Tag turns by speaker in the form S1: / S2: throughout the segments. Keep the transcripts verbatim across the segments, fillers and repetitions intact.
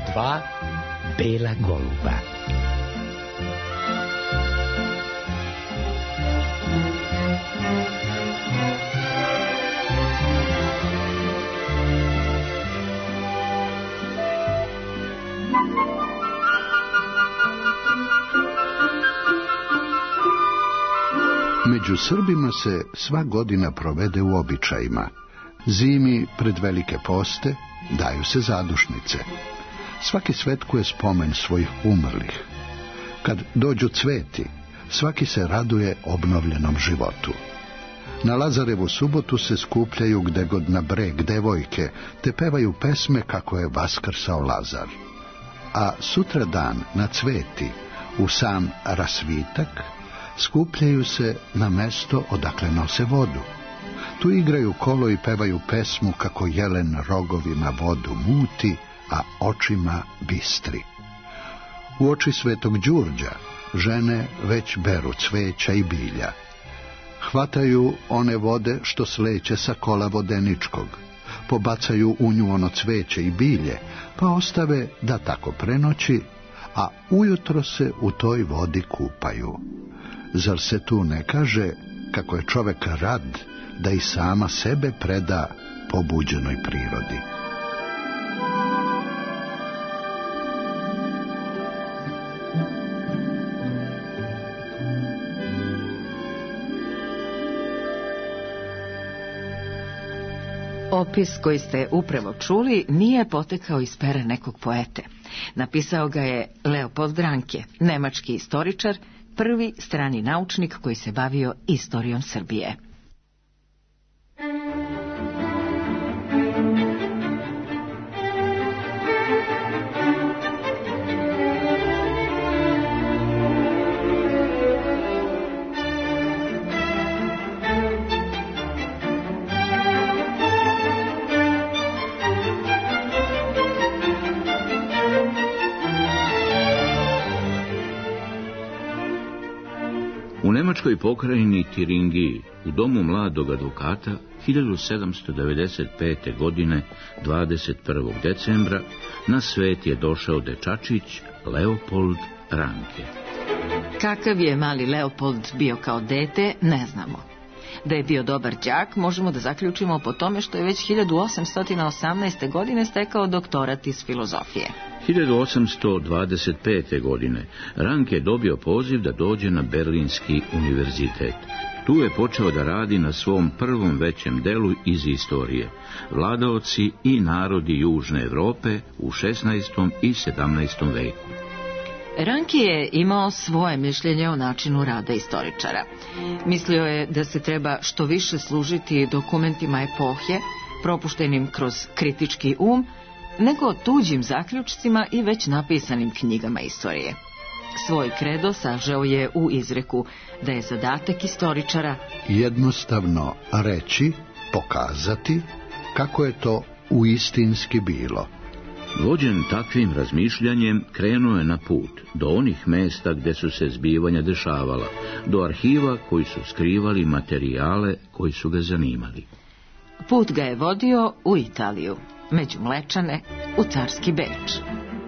S1: Dva bela goluba.
S2: Među Srbima se sva godina provede u običajima. Zimi pred velike poste daju se zadušnice. Svaki svetkuje spomen svojih umrlih. Kad dođu cveti, svaki se raduje obnovljenom životu. Na Lazarevu subotu se skupljaju gde god na breg devojke, te pevaju pesme kako je vaskrsao Lazar. A sutra dan na cveti, u sam rasvitak, skupljaju se na mesto odakle nose vodu. Tu igraju kolo i pevaju pesmu kako jelen rogovima vodu muti, a očima bistri. U oči Svetog Đurđa žene već beru cveća i bilja. Hvataju one vode što sleće sa kola vodeničkog, pobacaju u nju ono cveće i bilje, pa ostave da tako prenoći, a ujutro se u toj vodi kupaju. Zar se tu ne kaže kako je čovek rad da i sama sebe preda pobuđenoj prirodi?
S3: Opis koji ste upravo čuli nije potekao iz pera nekog poete. Napisao ga je Leopold Ranke, nemački istoričar, prvi strani naučnik koji se bavio istorijom Srbije.
S4: U nemačkoj pokrajini Tiringiji, u domu mladog advokata, hiljadu sedamsto devedeset pete. godine, dvadeset prvog decembra, na svet je došao dečačić Leopold Ranke.
S3: Kakav je mali Leopold bio kao dete, ne znamo. Da je bio dobar đak, možemo da zaključimo po tome što je već hiljadu osamsto osamnaeste. godine stekao doktorat iz filozofije.
S4: hiljadu osamsto dvadeset pete. godine Ranke je dobio poziv da dođe na Berlinski univerzitet. Tu je počeo da radi na svom prvom većem delu iz istorije, Vladaoci i narodi Južne Evrope u šesnaestom i sedamnaestom veku.
S3: Ranke je imao svoje mišljenje o načinu rada istoričara. Mislio je da se treba što više služiti dokumentima epohe, propuštenim kroz kritički um, nego tuđim zaključcima i već napisanim knjigama istorije. Svoj kredo sažeo je u izreku da je zadatak istoričara
S2: jednostavno reći, pokazati kako je to uistinski bilo.
S4: Vođen takvim razmišljanjem, krenuo je na put do onih mesta gde su se zbivanja dešavala, do arhiva koji su skrivali materijale koji su ga zanimali.
S3: Put ga je vodio u Italiju, među Mlečane, u carski Beč.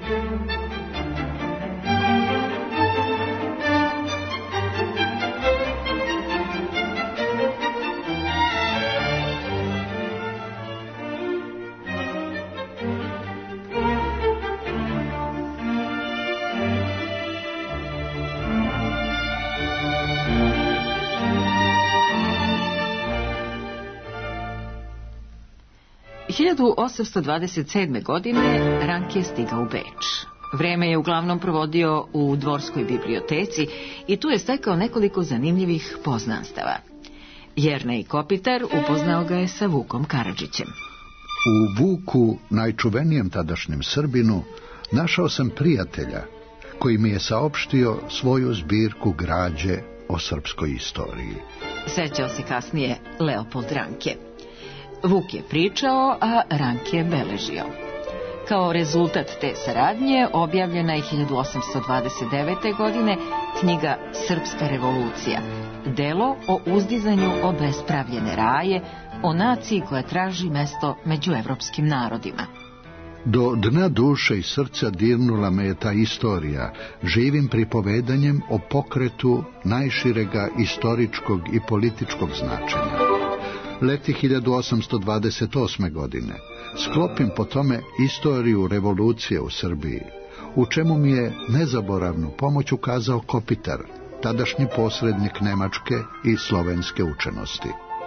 S3: hiljadu osamsto dvadeset sedme. godine Ranke je stigao u Beč. Vreme je uglavnom provodio u dvorskoj biblioteci i tu je stekao nekoliko zanimljivih poznanstava. Jernej Kopitar upoznao ga je sa Vukom Karadžićem.
S2: U Vuku, najčuvenijem tadašnjem Srbinu, našao sam prijatelja koji mi je saopštio svoju zbirku građe o srpskoj istoriji.
S3: Sećao se kasnije Leopold Ranke. Vuk je pričao, a Ranke je beležio. Kao rezultat te saradnje objavljena je hiljadu osamsto dvadeset devete. godine knjiga Srpska revolucija, delo o uzdizanju obespravljene raje, o naciji koja traži mesto među evropskim narodima.
S2: Do dna duše i srca dirnula me je ta istorija, živim pripovedanjem o pokretu najširega istoričkog i političkog značenja. Leti hiljadu osamsto dvadeset osme. godine sklopim po tome istoriju revolucije u Srbiji, u čemu mi je nezaboravnu pomoć ukazao Kopitar, tadašnji posrednik nemačke i slovenske učenosti.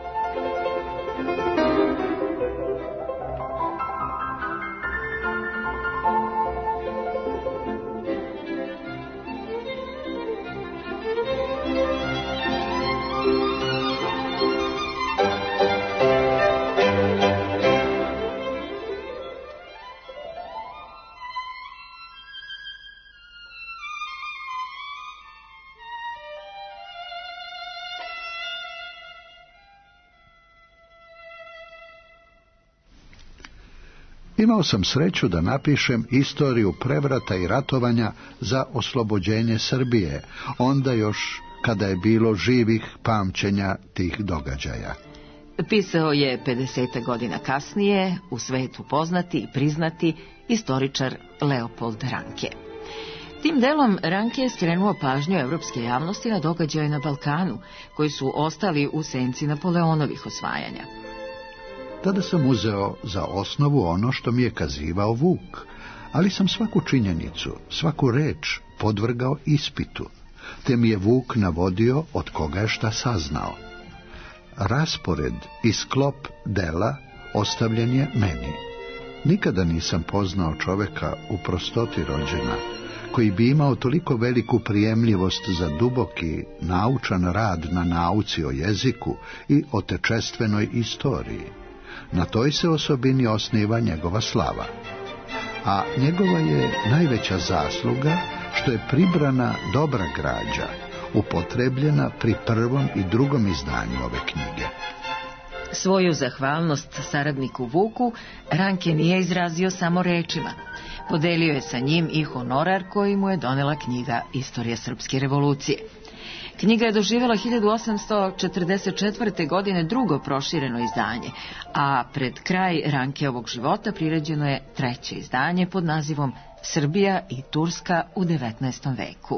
S2: Imao sam sreću da napišem istoriju prevrata i ratovanja za oslobođenje Srbije, onda još kada je bilo živih pamćenja tih događaja.
S3: Pisao je pedeset godina kasnije, u svetu poznati i priznati istoričar Leopold Ranke. Tim delom Ranke je skrenuo pažnju evropske javnosti na događaje na Balkanu, koji su ostali u senci Napoleonovih osvajanja.
S2: Tada sam uzeo za osnovu ono što mi je kazivao Vuk, ali sam svaku činjenicu, svaku reč podvrgao ispitu, te mi je Vuk navodio od koga je šta saznao. Raspored i sklop dela ostavljen je meni. Nikada nisam poznao čoveka u prostoti rođena, koji bi imao toliko veliku prijemljivost za duboki, naučan rad na nauci o jeziku i o tečestvenoj istoriji. Na toj se osobini osniva njegova slava. A njegova je najveća zasluga što je pribrana dobra građa, upotrebljena pri prvom i drugom izdanju ove knjige.
S3: Svoju zahvalnost saradniku Vuku Ranke nije izrazio samo rečima. Podelio je sa njim i honorar koji mu je donela knjiga Istorija srpske revolucije. Knjiga je doživjela hiljadu osamsto četrdeset četvrte. godine drugo prošireno izdanje, a pred kraj Rankeovog života priređeno je treće izdanje pod nazivom Srbija i Turska u devetnaestom veku.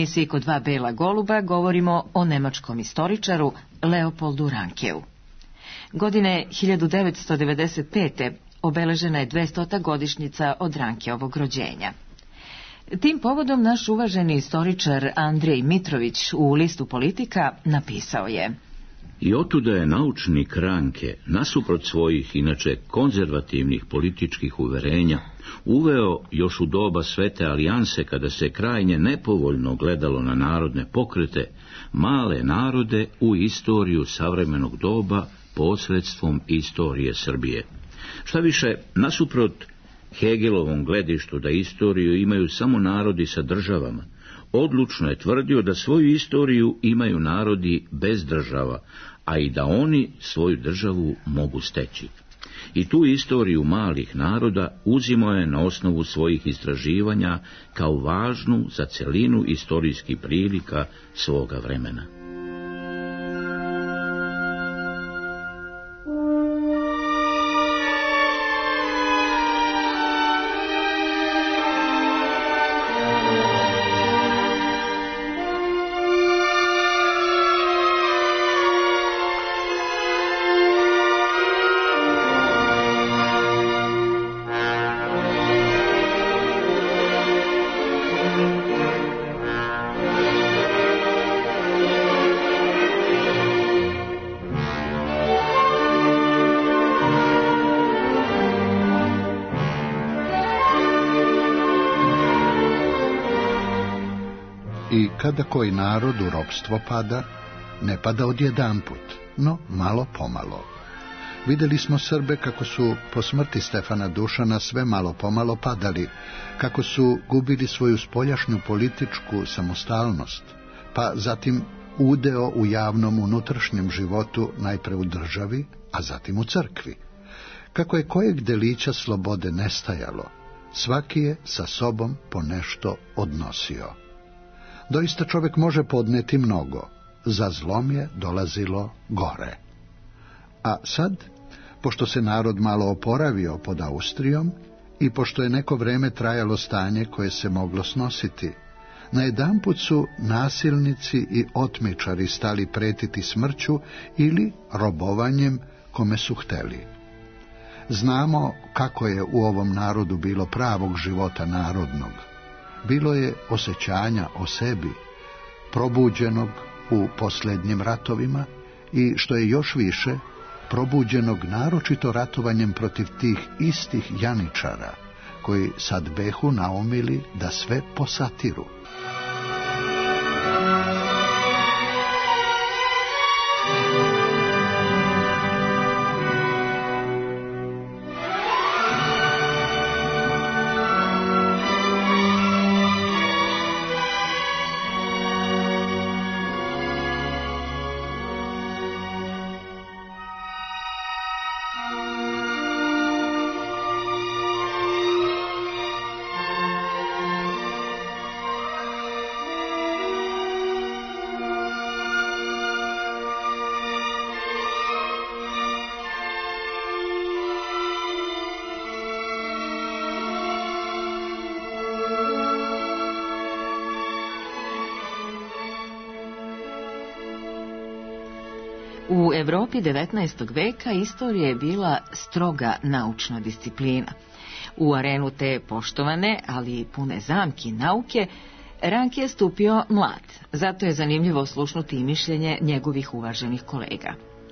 S3: emisiji Kod dva bela goluba govorimo o nemačkom istoričaru Leopoldu Rankeu. Godine hiljadu devetsto devedeset pete. obeležena je dvestota godišnjica od Rankeovog rođenja. Tim povodom naš uvaženi istoričar Andrej Mitrović u listu Politika napisao je:
S4: I otuda je naučnik Ranke, nasuprot svojih inače konzervativnih političkih uverenja, uveo još u doba Svete alijanse, kada se krajnje nepovoljno gledalo na narodne pokrete, male narode u istoriju savremenog doba posredstvom istorije Srbije. Šta više, nasuprot Hegelovom gledištu da istoriju imaju samo narodi sa državama, odlučno je tvrdio da svoju istoriju imaju narodi bez država, a i da oni svoju državu mogu steći. I tu istoriju malih naroda uzimao je na osnovu svojih istraživanja kao važnu za celinu istorijskih prilika svoga vremena.
S2: I kada koji narod u ropstvo pada, ne pada odjedanput, no malo pomalo. Vidjeli smo Srbe kako su po smrti Stefana Dušana sve malo pomalo padali, kako su gubili svoju spoljašnju političku samostalnost, pa zatim udeo u javnom unutrašnjem životu najpre u državi, a zatim u crkvi. Kako je kojeg delića slobode nestajalo, svaki je sa sobom po nešto odnosio. Doista čovjek može podneti mnogo, za zlom je dolazilo gore. A sad, pošto se narod malo oporavio pod Austrijom i pošto je neko vreme trajalo stanje koje se moglo snositi, najedanput su nasilnici i otmičari stali pretiti smrću ili robovanjem kome su hteli. Znamo kako je u ovom narodu bilo pravog života narodnog. Bilo je osjećanja o sebi, probuđenog u posljednjim ratovima i, što je još više, probuđenog naročito ratovanjem protiv tih istih janičara, koji sad behu naumili da sve posatiru.
S3: U Evropi devetnaestog veka istorija je bila stroga naučna disciplina. U arenu te poštovane, ali i pune zamki nauke, Ranke je stupio mlad, zato je zanimljivo oslušnuti i mišljenje njegovih uvaženih kolega.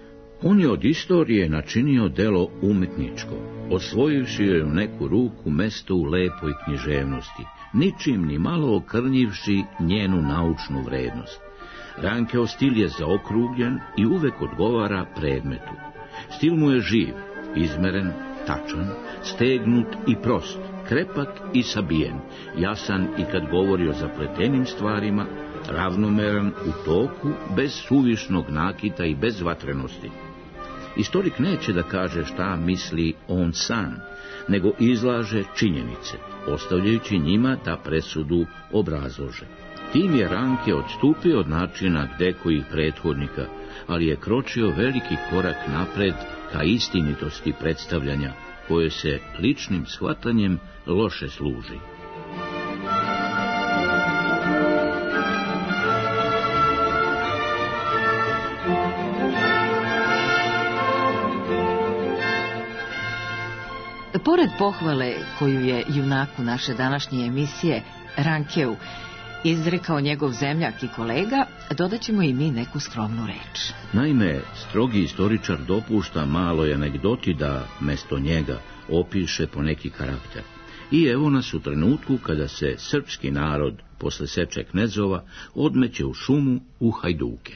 S4: On je od istorije načinio delo umetničko, osvojivši joj u neku ruku mesto u lepoj književnosti, ničim ni malo okrnjivši njenu naučnu vrednost. Rankeov stil je zaokrugljen i uvek odgovara predmetu. Stil mu je živ, izmeren, tačan, stegnut i prost, krepak i sabijen, jasan i kad govori o zapletenim stvarima, ravnomeran u toku, bez suvišnog nakita i bez vatrenosti. Istorik neće da kaže šta misli on sam, nego izlaže činjenice, ostavljajući njima da presudu obrazlože. Tim je Ranke odstupio od načina gde kojih prethodnika, ali je kročio veliki korak napred ka istinitosti predstavljanja, koje se ličnim shvatanjem loše služi.
S3: Pored pohvale koju je junaku naše današnje emisije, Rankeu, izrekao njegov zemljak i kolega, dodat ćemo i mi neku skromnu reč.
S4: Naime, strogi istoričar dopušta maloj anegdoti da, mesto njega, opiše po neki karakter. I evo nas u trenutku kada se srpski narod, posle seče knezova, odmeće u šumu u hajduke.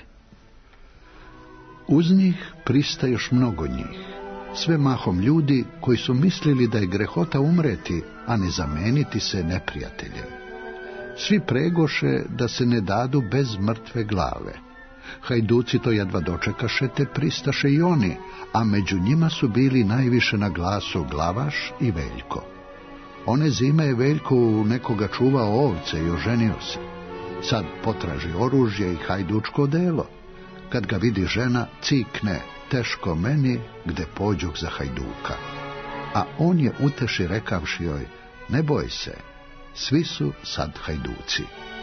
S2: Uz njih prista još mnogo njih, sve mahom ljudi koji su mislili da je grehota umreti, a ne zameniti se neprijateljem. Svi pregoše da se ne dadu bez mrtve glave. Hajduci to jedva dočekaše, te pristaše i oni, a među njima su bili najviše na glasu Glavaš i Veljko. One zime je Veljko u nekoga čuvao ovce i oženio se. Sad potraži oružje i hajdučko delo. Kad ga vidi žena, cikne: teško meni, gde pođoh za hajduka. A on je uteši rekavši joj: ne boj se, svi su sad hajduci.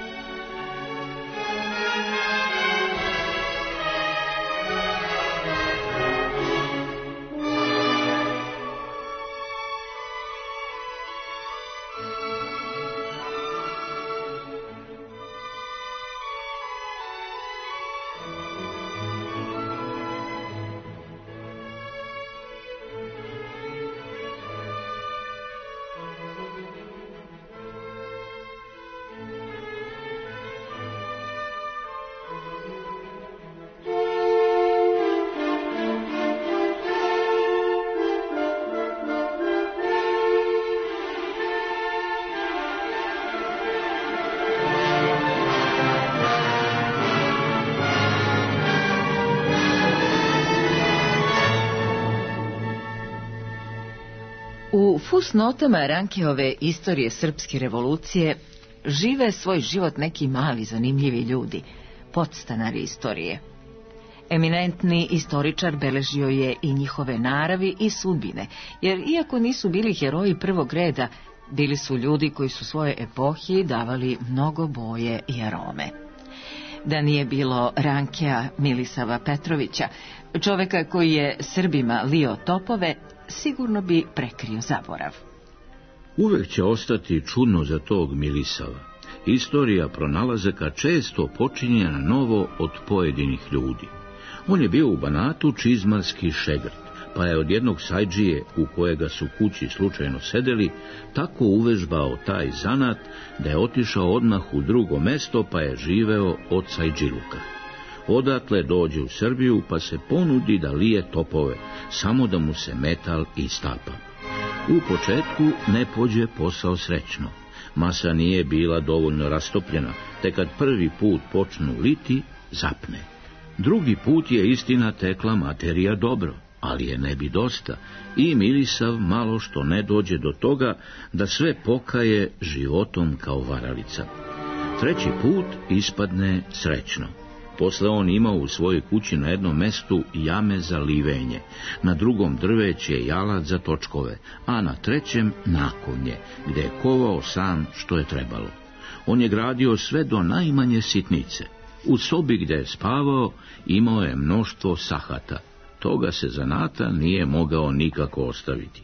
S3: U fusnotama Rankeove istorije srpske revolucije žive svoj život neki mali zanimljivi ljudi, podstanari istorije. Eminentni istoričar beležio je i njihove naravi i sudbine, jer iako nisu bili heroji prvog reda, bili su ljudi koji su svoje epohi davali mnogo boje i arome. Da nije bilo Rankea Milisava Petrovića, čoveka koji je Srbima lio topove, sigurno bi prekrio zaborav.
S4: Uvek će ostati čudno za tog Milisava. Istorija pronalazaka često počinje na novo od pojedinih ljudi. On je bio u Banatu čizmarski šegrt, pa je od jednog sajdžije, u kojega su kući slučajno sedeli, tako uvežbao taj zanat da je otišao odmah u drugo mesto, pa je živeo od sajdžiluka. Odatle dođe u Srbiju, pa se ponudi da lije topove, samo da mu se metal istapa. U početku ne pođe posao srećno. Masa nije bila dovoljno rastopljena, te kad prvi put počnu liti, zapne. Drugi put je istina tekla materija dobro, ali je ne bi dosta, i Milisav malo što ne dođe do toga da sve pokaje životom kao varalica. Treći put ispadne srećno. Posle on imao u svojoj kući na jednom mestu jame za livenje, na drugom drveće i alat za točkove, a na trećem nakovnje, gde je kovao sam što je trebalo. On je gradio sve do najmanje sitnice. U sobi gde je spavao imao je mnoštvo sahata. Toga se zanata nije mogao nikako ostaviti.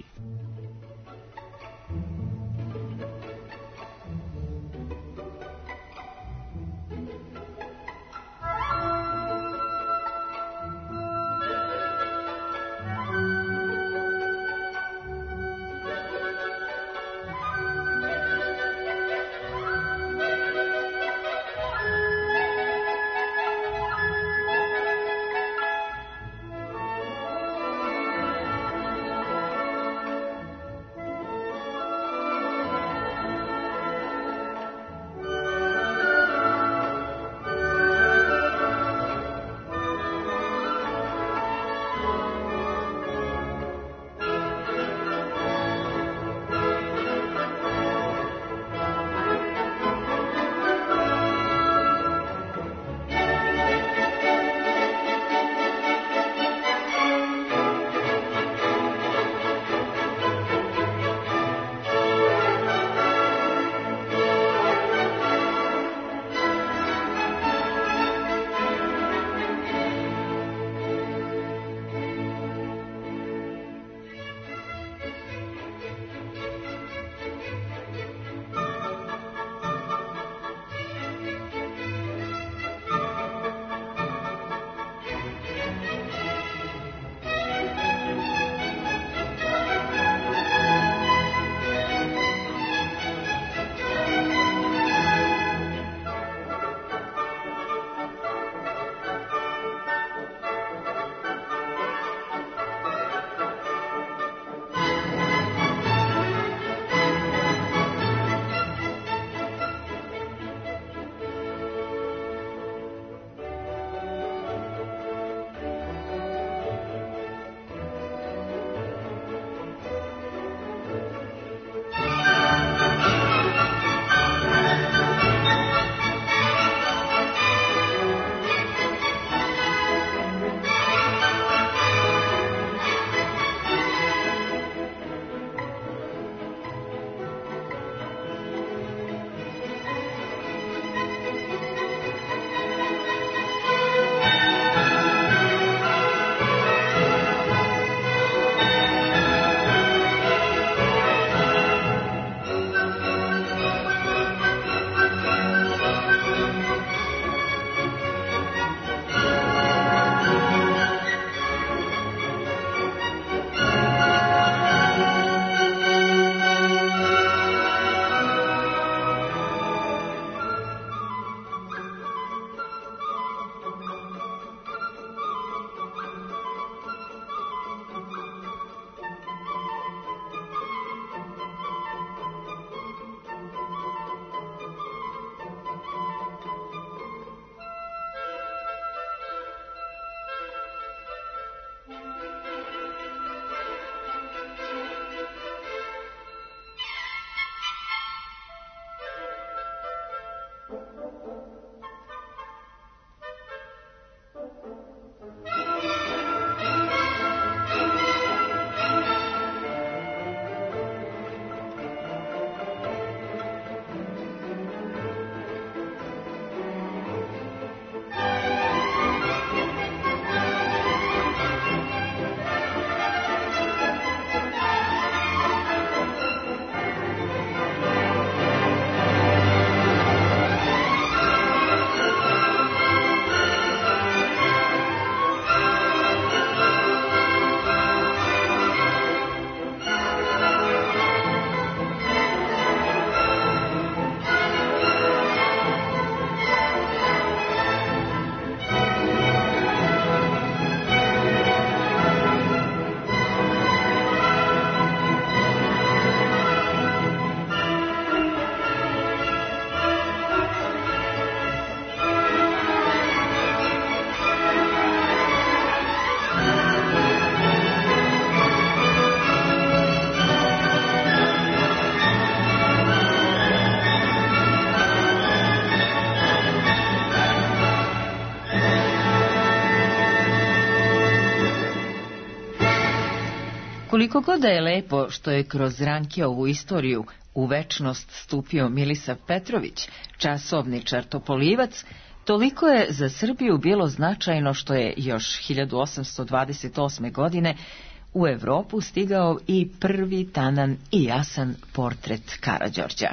S3: Koliko god da je lepo što je kroz Rankeovu istoriju u večnost stupio Milisav Petrović, časovničar Topolivac, toliko je za Srbiju bilo značajno što je još hiljadu osamsto dvadeset osme. godine u Evropu stigao i prvi tanan i jasan portret Karađorđa.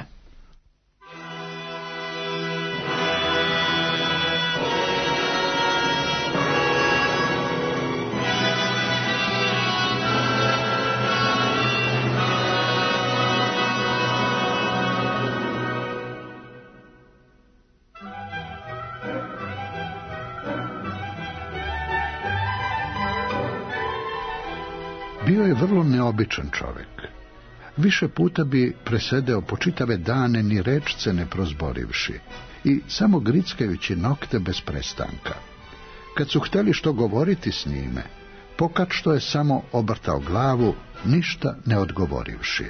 S2: Bio je vrlo neobičan čovjek. Više puta bi presedeo po čitave dane ni rečce ne prozborivši i samo grickajući nokte bez prestanka. Kad su htjeli što govoriti s njime, pokad što je samo obrtao glavu, ništa ne odgovorivši.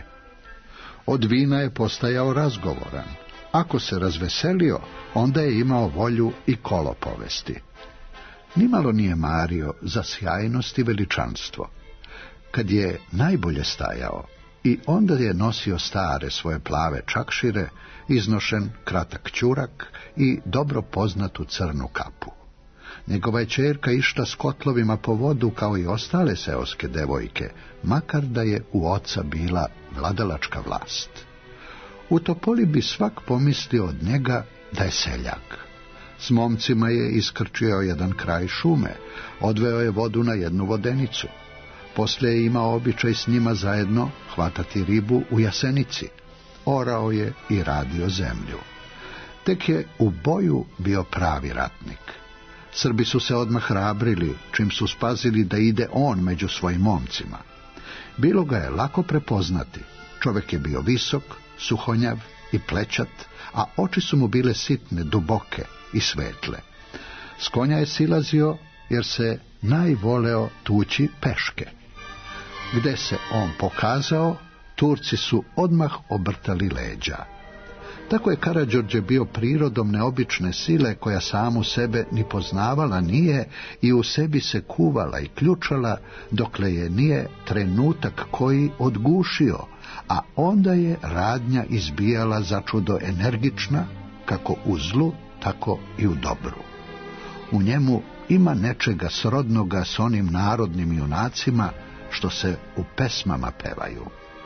S2: Od vina je postajao razgovoran. Ako se razveselio, onda je imao volju i kolo povesti. Nimalo nije mario za sjajnost i veličanstvo. Kad je najbolje stajao, i onda je nosio stare svoje plave čakšire, iznošen kratak ćurak i dobro poznatu crnu kapu. Njegova je ćerka išla s kotlovima po vodu kao i ostale seoske devojke, makar da je u oca bila vladalačka vlast. U Topoli bi svak pomislio od njega da je seljak. S momcima je iskrčio jedan kraj šume, odveo je vodu na jednu vodenicu. Poslije je imao običaj s njima zajedno hvatati ribu u Jasenici. Orao je i radio zemlju. Tek je u boju bio pravi ratnik. Srbi su se odmah hrabrili, čim su spazili da ide on među svojim momcima. Bilo ga je lako prepoznati. Čovjek je bio visok, suhonjav i plećat, a oči su mu bile sitne, duboke i svetle. S konja je silazio jer se najvoleo tući peške. Gde se on pokazao, Turci su odmah obrtali leđa. Tako je Karađorđe bio prirodom neobične sile koja samu sebe ni poznavala nije i u sebi se kuvala i ključala dokle je nije trenutak koji odgušio, a onda je radnja izbijala začudo energična, kako u zlu, tako i u dobru. U njemu ima nečega srodnoga s onim narodnim junacima što se u pesmama pevaju.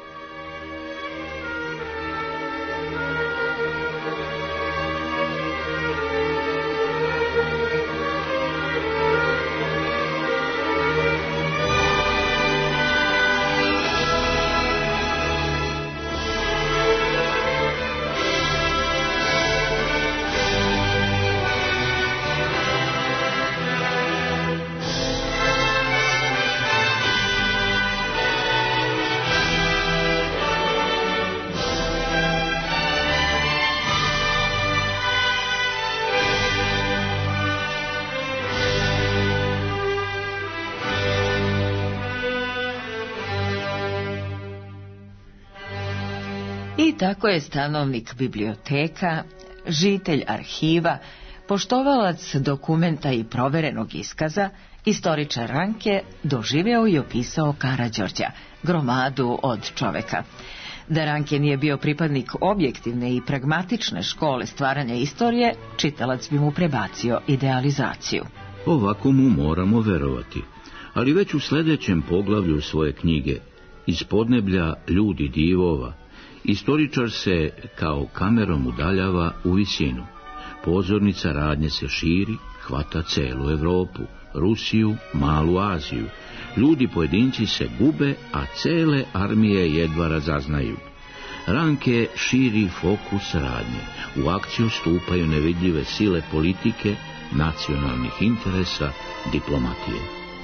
S3: I tako je stanovnik biblioteka, žitelj arhiva, poštovalac dokumenta i proverenog iskaza, istoričar Ranke doživeo i opisao Karađorđa, gromadu od čoveka. Da Ranke nije bio pripadnik objektivne i pragmatične škole stvaranja istorije, čitalac bi mu prebacio idealizaciju.
S4: Ovako mu moramo verovati, ali već u sljedećem poglavlju svoje knjige, iz podneblja ljudi divova, istoričar se kao kamerom udaljava u visinu. Pozornica radnje se širi, hvata celu Evropu, Rusiju, Malu Aziju. Ljudi pojedinci se gube, a cele armije jedva razaznaju. Ranke širi fokus radnje. U akciju stupaju nevidljive sile politike, nacionalnih interesa, diplomatije.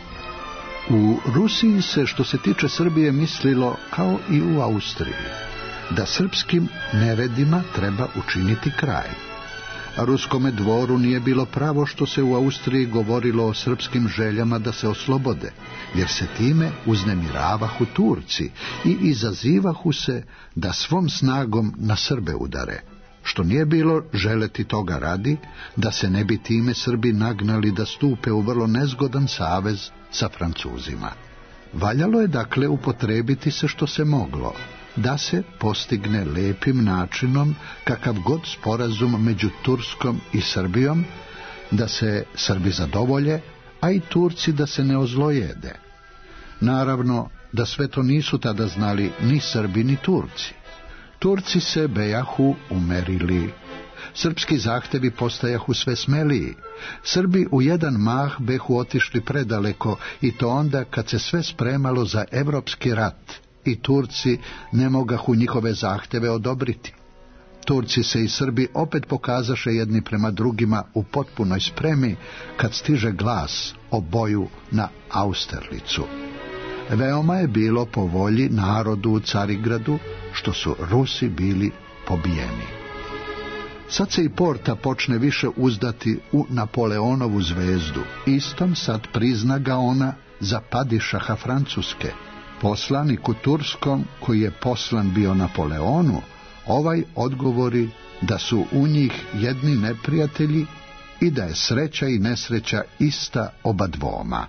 S2: U Rusiji se, što se tiče Srbije, mislilo kao i u Austriji, da srpskim neredima treba učiniti kraj. Ruskome dvoru nije bilo pravo što se u Austriji govorilo o srpskim željama da se oslobode, jer se time uznemiravahu Turci i izazivahu se da svom snagom na Srbe udare, što nije bilo želeti toga radi, da se ne bi time Srbi nagnali da stupe u vrlo nezgodan savez sa Francuzima. Valjalo je dakle upotrebiti se što se moglo, da se postigne lepim načinom kakav god sporazum među Turskom i Srbijom, da se Srbi zadovolje, a i Turci da se ne ozlojede. Naravno da sve to nisu tada znali ni Srbi ni Turci. Turci se bejahu umerili. Srpski zahtevi postajahu sve smeliji. Srbi u jedan mah behu otišli predaleko, i to onda kad se sve spremalo za evropski rat i Turci ne mogahu njihove zahteve odobriti. Turci se i Srbi opet pokazaše jedni prema drugima u potpunoj spremi kad stiže glas o boju na Austerlicu. Veoma je bilo po volji narodu u Carigradu što su Rusi bili pobijeni. Sad se i Porta počne više uzdati u Napoleonovu zvezdu. Istom sad prizna ga ona za padišaha Francuske. Poslaniku turskom, koji je poslan bio Napoleonu, ovaj odgovori da su u njih jedni neprijatelji i da je sreća i nesreća ista oba dvoma.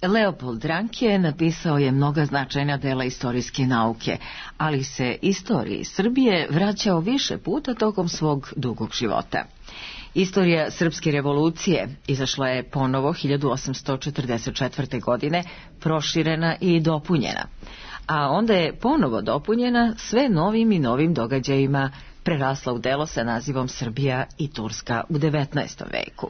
S3: Leopold Ranke napisao je mnoga značajna dela istorijske nauke, ali se istoriji Srbije vraćao više puta tokom svog dugog života. Istorija Srpske revolucije izašla je ponovo hiljadu osamsto četrdeset četvrte. godine, proširena i dopunjena, a onda je ponovo dopunjena sve novim i novim događajima, prerasla u delo sa nazivom Srbija i Turska u devetnaestom veku.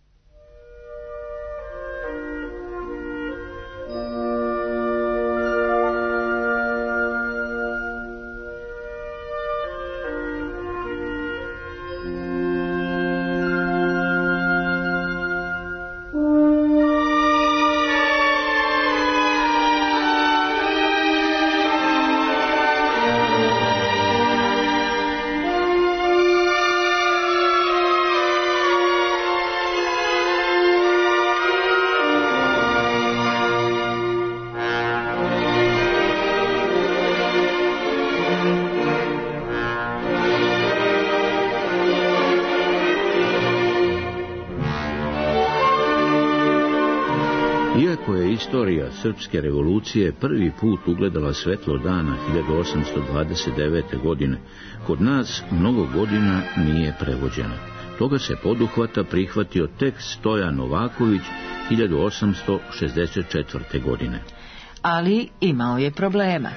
S4: Iako je istorija Srpske revolucije prvi put ugledala svetlo dana hiljadu osamsto dvadeset devete. godine, kod nas mnogo godina nije prevođena. Toga se poduhvata prihvatio tek Stojan Novaković hiljadu osamsto šezdeset četvrte. godine.
S3: Ali imao je problema.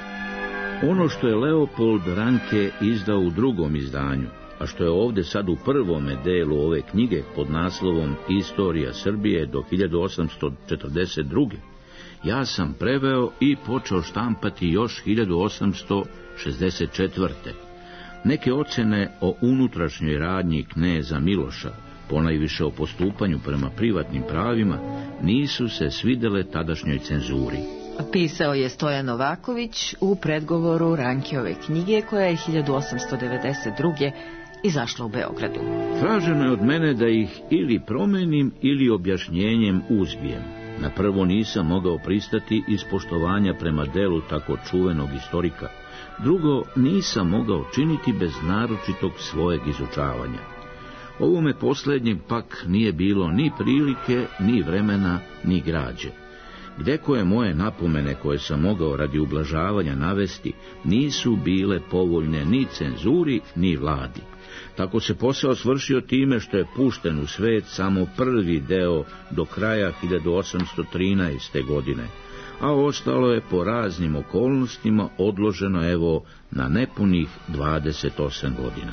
S4: Ono što je Leopold Ranke izdao u drugom izdanju, a što je ovdje sad u prvome delu ove knjige pod naslovom Istorija Srbije do hiljadu osamsto četrdeset druge. ja sam preveo i počeo štampati još hiljadu osamsto šezdeset četvrte. Neke ocene o unutrašnjoj radnji kneza Miloša, ponajviše o postupanju prema privatnim pravima, nisu se svidele tadašnjoj cenzuri.
S3: Pisao je Stojan Novaković u predgovoru Rankeove knjige, koja je hiljadu osamsto devedeset druge. izašla u Beogradu.
S4: Traženo je od mene da ih ili promenim ili objašnjenjem uzbijem. Na prvo nisam mogao pristati iz poštovanja prema delu tako čuvenog istorika. Drugo, nisam mogao činiti bez naročitog svojeg izučavanja. Ovome posljednjem pak nije bilo ni prilike, ni vremena, ni građe. Gde koje moje napomene koje sam mogao radi ublažavanja navesti nisu bile povoljne ni cenzuri, ni vladi. Tako se posao svršio time što je pušten u svet samo prvi deo do kraja hiljadu osamsto trinaeste. godine, a ostalo je po raznim okolnostima odloženo evo na nepunih dvadeset osam godina.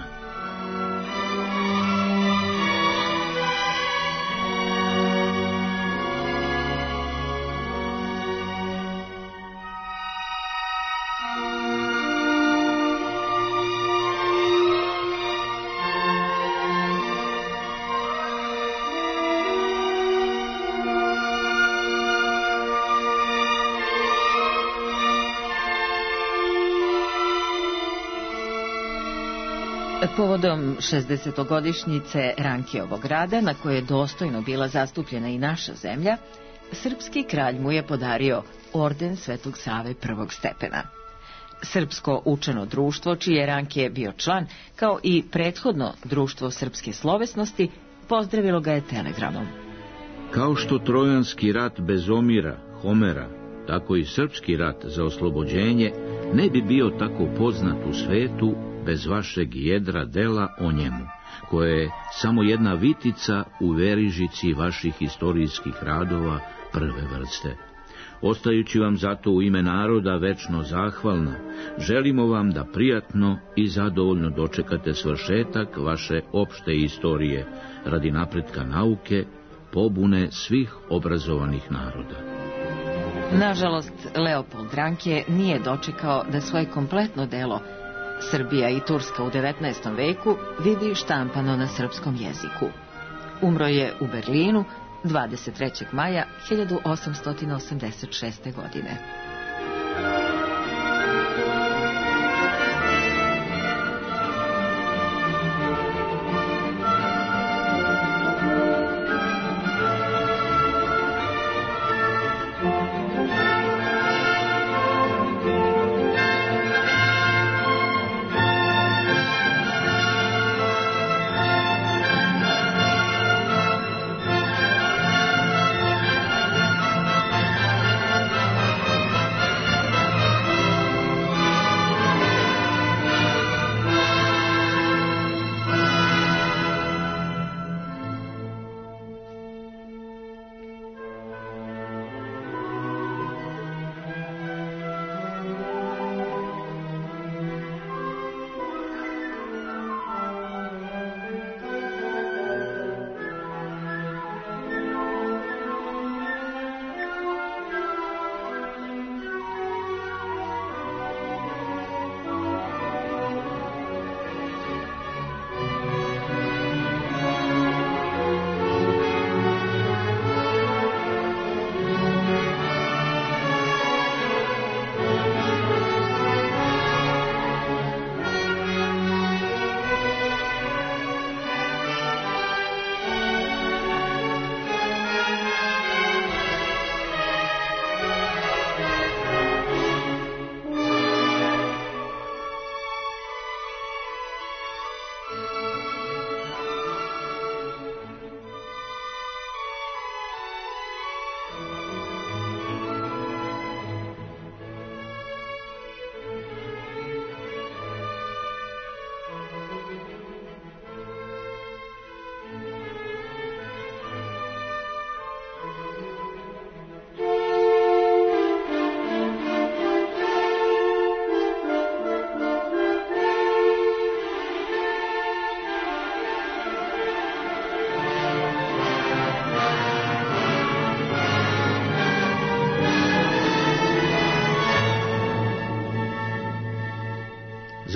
S3: Povodom šezdesetogodišnjice Rankeovog rada, na koje je dostojno bila zastupljena i naša zemlja, srpski kralj mu je podario orden Svetog Save prvog stepena. Srpsko učeno društvo, čiji je Ranke bio član, kao i prethodno društvo srpske slovesnosti, pozdravilo ga je telegramom.
S4: Kao što trojanski rat bez Omira, Homera, tako i srpski rat za oslobođenje ne bi bio tako poznat u svetu bez vašeg jedra dela o njemu, koje je samo jedna vitica u verižici vaših historijskih radova prve vrste. Ostajući vam zato u ime naroda večno zahvalna, želimo vam da prijatno i zadovoljno dočekate svršetak vaše opšte istorije radi napretka nauke, pobune svih obrazovanih naroda.
S3: Nažalost, Leopold Ranke nije dočekao da svoje kompletno delo Srbija i Turska u devetnaestom veku vidi štampano na srpskom jeziku. Umro je u Berlinu dvadeset trećeg maja hiljadu osamsto osamdeset šeste. godine.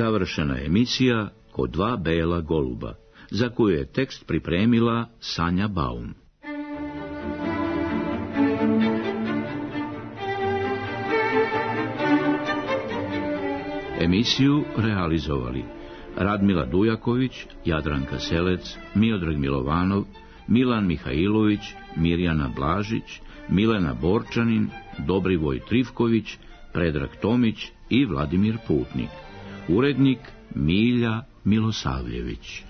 S4: savršena emisija Kod dva bela goluba, za koju je tekst pripremila Sanja Baum. Emisiju realizovali Radmila Dujaković, Jadranka Selec, Miodrag Milovanov, Milan Mihajlović, Mirjana Blažić, Milena Borčanin, Dobrivoj Trifković, Predrag Tomić i Vladimir Putnik. Urednik Milja Milosavljević.